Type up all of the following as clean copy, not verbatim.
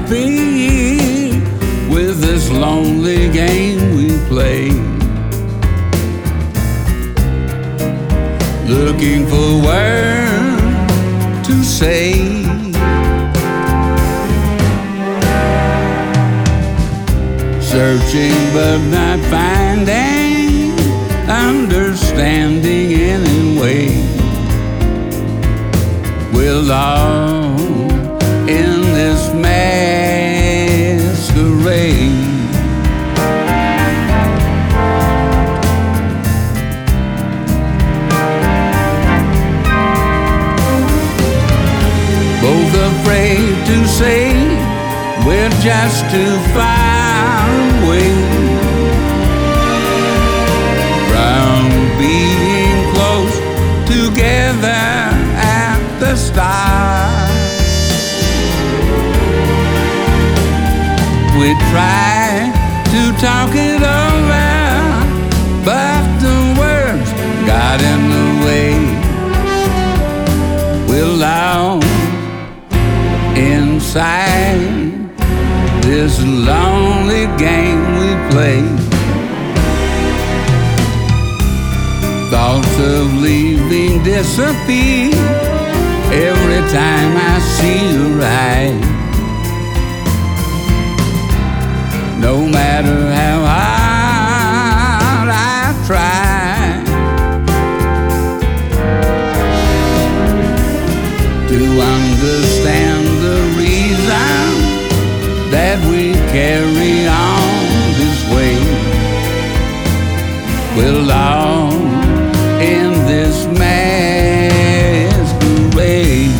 happy with this lonely game we play. Looking for words to say, searching but not finding understanding anyway. We're lost in this masquerade. Both afraid to say we're just too far away from being close together at the start. We tried to talk it over, but the words got in the way. We're lost inside this lonely game we play. Thoughts of leaving disappear every time I see your eyes. No matter how hard I try to understand the reason that we carry on this way. We're lost in this masquerade.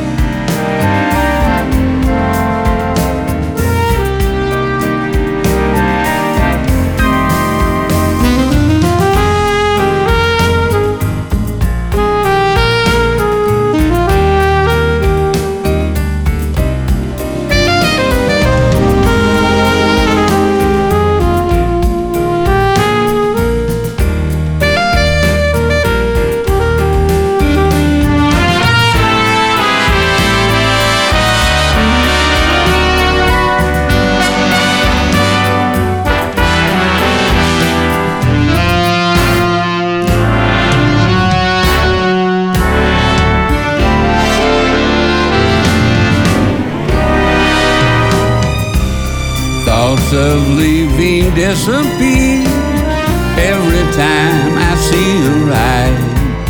Thoughts of leaving disappear every time I see your eyes.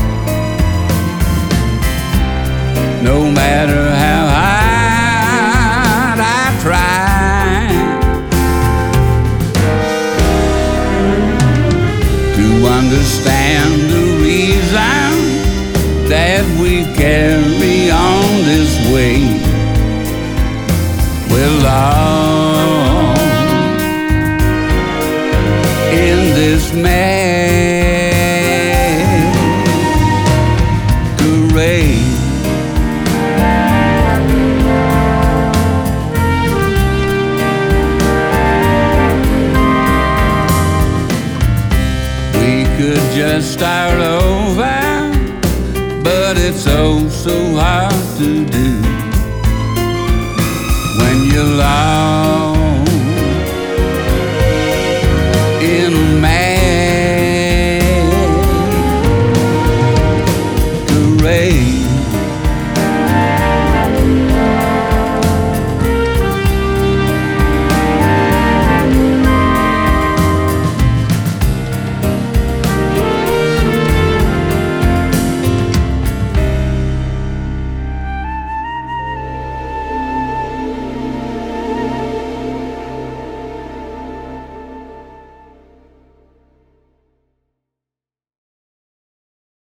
No matter how hard I try to understand the reason that we carry on this way. We're lost in this masquerade. We could just start over, but it's oh so hard to do when you're lost